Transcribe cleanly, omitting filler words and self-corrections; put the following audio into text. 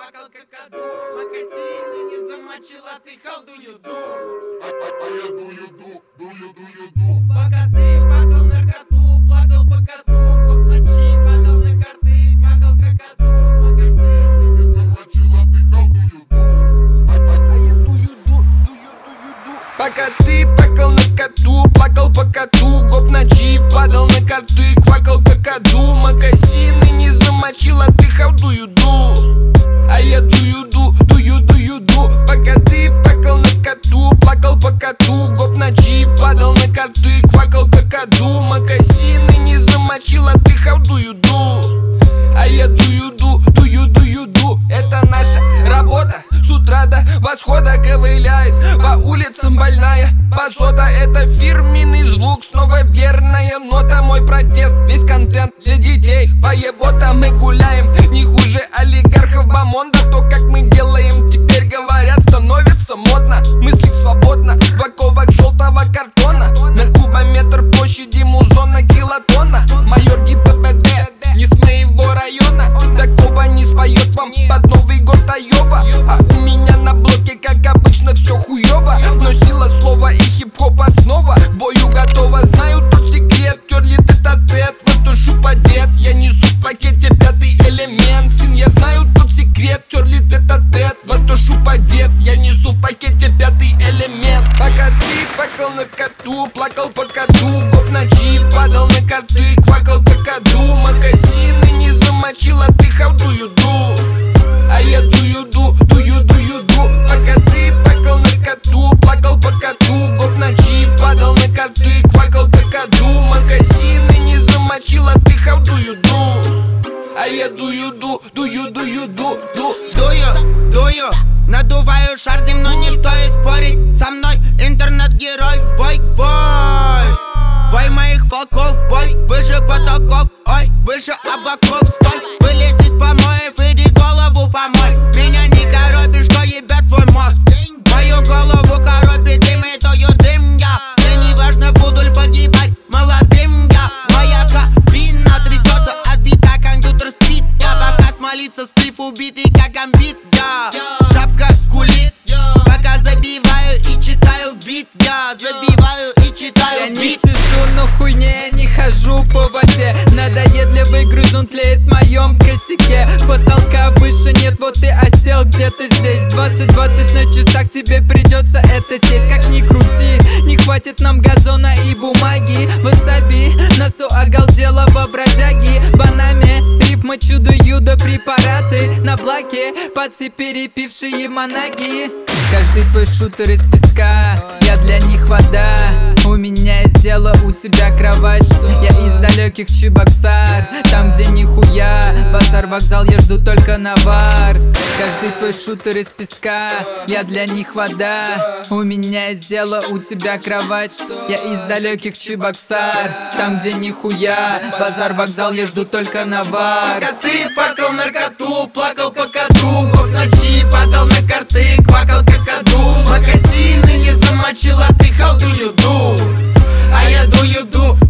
Квакал какаду, макасины не замочила, ты how do you do? Я do. Пока ты пакал наркоту, плакал по коту, коп ночи падал на карты, квакал какаду, макасины не замочила, ты how do you do? Я do. Пока ты пакал наркоту, плакал по коту, гоп ночи падал на карты, квакал какаду, макасины не замочила, ты how do you do? Я do. Пока ты пакал наркоту, плакал по коту, гоп ночи падал на карты, квакал какаду, макасины не замочила, ты how do you do? Я do. Это наша работа, с утра до восхода ковыляет по улицам больная посода. Это фирменный звук, снова верная нота. Мой протест, весь контент для детей. По еботам мы гуляем, не хуже олигархов бомонда. То, как мы делаем, теперь говорят, становится модно. Мыслить свободно, в оковах желтого картона. На кубометр площади музона килотонна. Майор ГИБДД, не с моего района. Такого не споет вам под Новый год Айова. А у меня на блоке, как обычно, все хуёво. Но сила слова и хип-хоп основа. К бою готова, знаю тот секрет. Терли тет-а-тет, вот то шупадет. Я несу в пакете пятый элемент. Сын, я знаю тот секрет. Терли тет-а-тет, вас то шупадет. Я несу в пакете пятый элемент. Пока ты пакал наркоту, плакал по коту, гоп ночи падал на карты, квакал какаду, макасины не замочила, ты how do you do? Я do. Пока ты пакал наркоту, плакал по коту, гоп ночи падал на карты, квакал какаду, макасины не замочила, ты how do you do? Я do. Дую, надуваю шар, земной не стоит спорить. Со мной интернет-герой, бой. Бой моих волков, бой выше потолков, ой, выше облаков, стой. Вылез из помоев, иди голову помой. Меня не коробит, что ебет твой мозг. Мою голову коробит дым, и тою дым я. Мне не важно, буду ли погибать молодым я. Моя кабина трясется, отбита, компьютер спит. Я пока смолиться, сплив убитый, как амбит я. Шапка скулит, пока забиваю и читаю бит. Я забиваю и читаю бит. Я не сижу на хуйне, не хожу по воде. Надоедливый грызун тлеет в моем косяке. Потолка выше нет, вот ты осел где-то здесь. 20:20 на часах, тебе придется это сесть. Как ни крути, не хватит нам газона и бумаги. Васаби, носу оголделого бродяги. Банами, рифма чудо-юдо, препараты на блоке, пацы перепившие монаги. Каждый твой шутер из песка, я для них вода. У меня есть дело, у тебя кровать. Я из далеких Чебоксар, там где нихуя. Базар, вокзал, я жду только навар. Каждый твой шутер из песка, я для них вода. У меня есть дело, у тебя кровать. Я из далеких Чебоксар, там где нихуя. Базар, вокзал, я жду только навар. Пока ты пакал наркоту, плакал по коту, гоп ночи падал на карты, квакал какаду, макасины не замочила, ты how do you do? Я do.